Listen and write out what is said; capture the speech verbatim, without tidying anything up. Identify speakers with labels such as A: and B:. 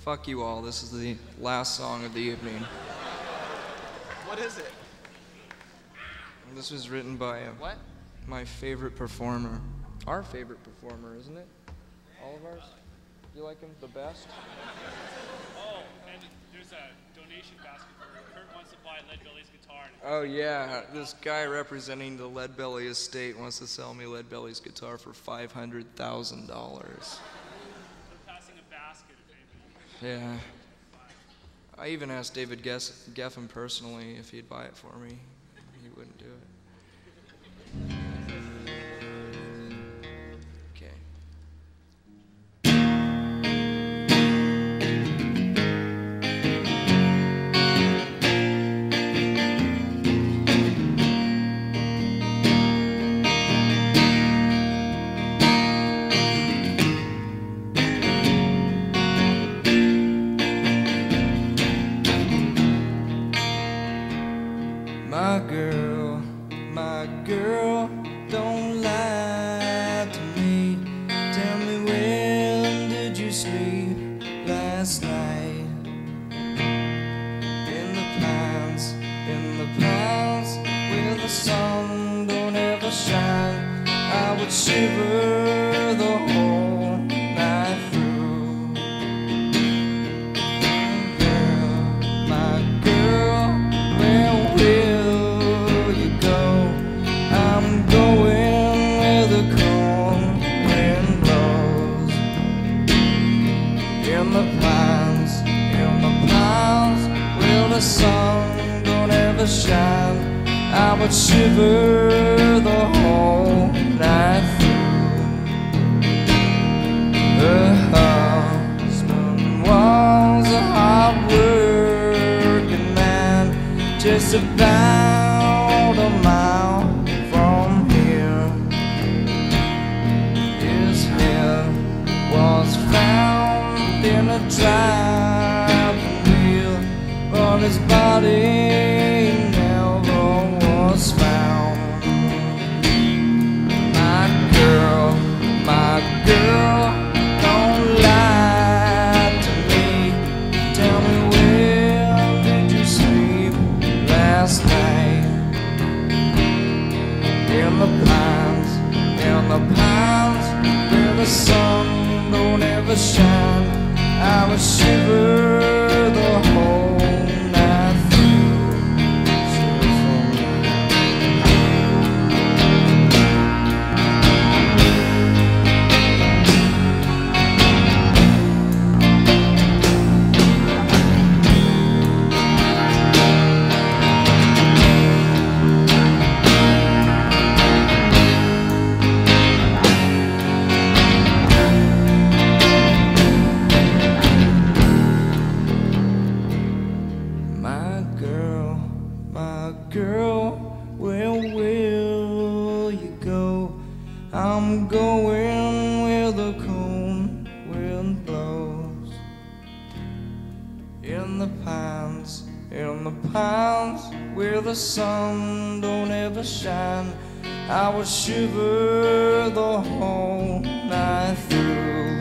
A: Fuck you all. This is the last song of the evening.
B: What is it?
A: This was written by uh,
B: What?
A: my favorite performer. Our favorite performer, isn't it? All of ours? You like him the best?
C: Oh, and there's a donation basket for Kurt wants to buy Leadbelly's guitar.
A: Oh yeah, this guy representing the Leadbelly estate wants to sell me Leadbelly's guitar for five hundred thousand dollars.
C: They're passing a basket if anything.
A: Yeah. I even asked David Gess- Geffen personally if he'd buy it for me. He wouldn't do it. Okay. My girl, my girl, don't lie to me. Tell me, when did you sleep last night? In the pines, in the pines, where the sun don't ever shine, I would shiver the whole night through. Girl, my girl, where will you go? I'm going where the cold wind blows. In the pines, in the pines, where the sun don't ever shine, I would shiver the whole night through. The husband was a hard-working man, just about a mile from here. His head was found in a driving wheel, but his body never was found. My girl, my girl, don't lie to me. Tell me, where did you sleep last night? In the pines, in the pines, where the sun don't ever shine, I would shiver the whole night through. Shiver for me. My girl, my girl, where will you go? I'm going where the cold wind blows. In the pines, in the pines, where the sun don't ever shine, I would shiver the whole night through.